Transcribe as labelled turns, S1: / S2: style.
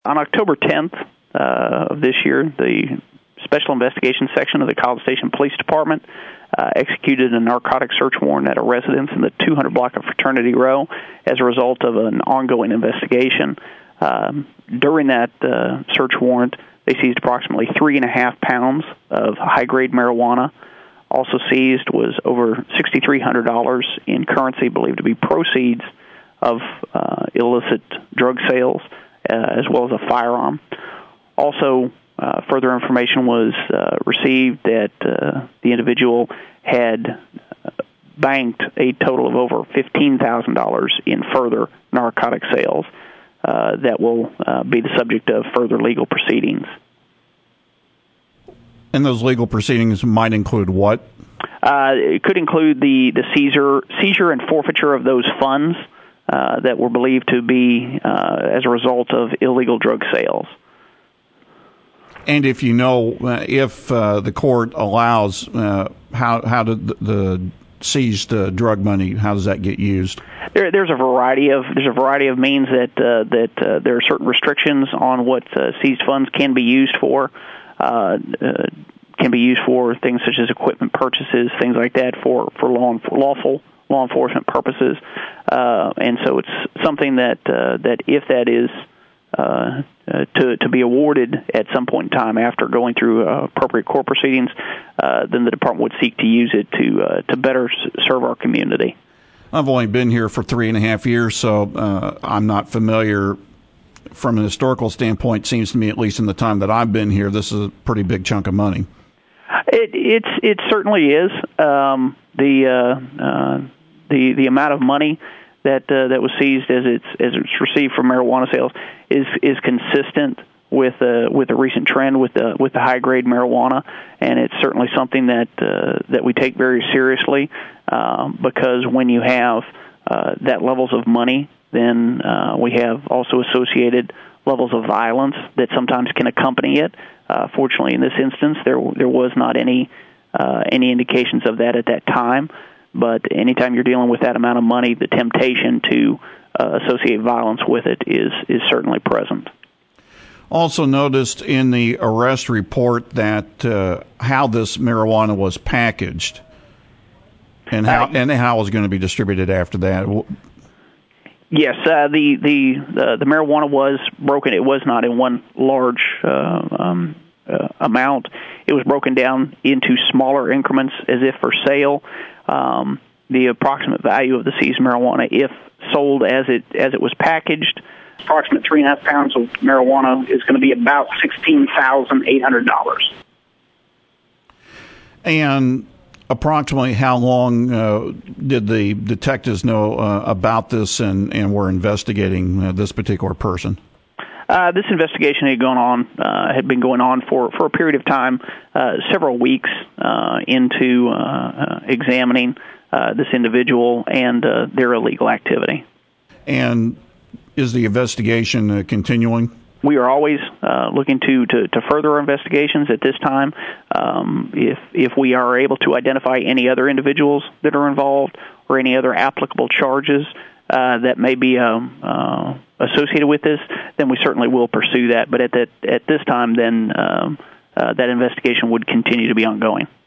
S1: On October 10th of this year, the Special Investigations Section of the College Station Police Department executed a narcotic search warrant at a residence in the 200 block of Fraternity Row as a result of an ongoing investigation. During that search warrant, they seized approximately 3.5 pounds of high-grade marijuana. Also seized was over $6,300 in currency believed to be proceeds of illicit drug sales, as well as a firearm. Also, further information was received that the individual had banked a total of over $15,000 in further narcotic sales that will be the subject of further legal proceedings.
S2: And those legal proceedings might include what?
S1: It could include the seizure and forfeiture of those funds that were believed to be as a result of illegal drug sales.
S2: And if you know, if the court allows, how did the seized drug money, how does that get used?
S1: There's a variety of means that there are certain restrictions on what seized funds can be used for. Can be used for things such as equipment purchases, things like that, for lawful law enforcement purposes, and so it's something that if that is to be awarded at some point in time after going through appropriate court proceedings, then the department would seek to use it to better serve our community.
S2: I've only been here for 3.5 years, so I'm not familiar. From an historical standpoint, seems to me, at least in the time that I've been here, this is a pretty big chunk of money.
S1: It certainly is. The amount of money that was seized as it's received from marijuana sales is consistent with the recent trend with the high grade marijuana, and it's certainly something that we take very seriously because when you have that levels of money, then we have also associated levels of violence that sometimes can accompany it. Fortunately, in this instance, there was not any indications of that at that time. But anytime you're dealing with that amount of money, the temptation to associate violence with it is certainly present.
S2: Also noticed in the arrest report that how this marijuana was packaged and how it was going to be distributed after that.
S1: Yes, the marijuana was broken. It was not in one large amount. It was broken down into smaller increments as if for sale. The approximate value of the seized marijuana, if sold as it was packaged, approximate 3.5 pounds of marijuana is going to be about $16,800.
S2: And approximately how long did the detectives know about this and were investigating this particular person?
S1: This investigation had been going on for a period of time, several weeks into examining this individual and their illegal activity. And
S2: is the investigation continuing?
S1: We are always looking to further investigations at this time. If we are able to identify any other individuals that are involved or any other applicable charges that may be associated with this, then we certainly will pursue that. But at this time, then that investigation would continue to be ongoing.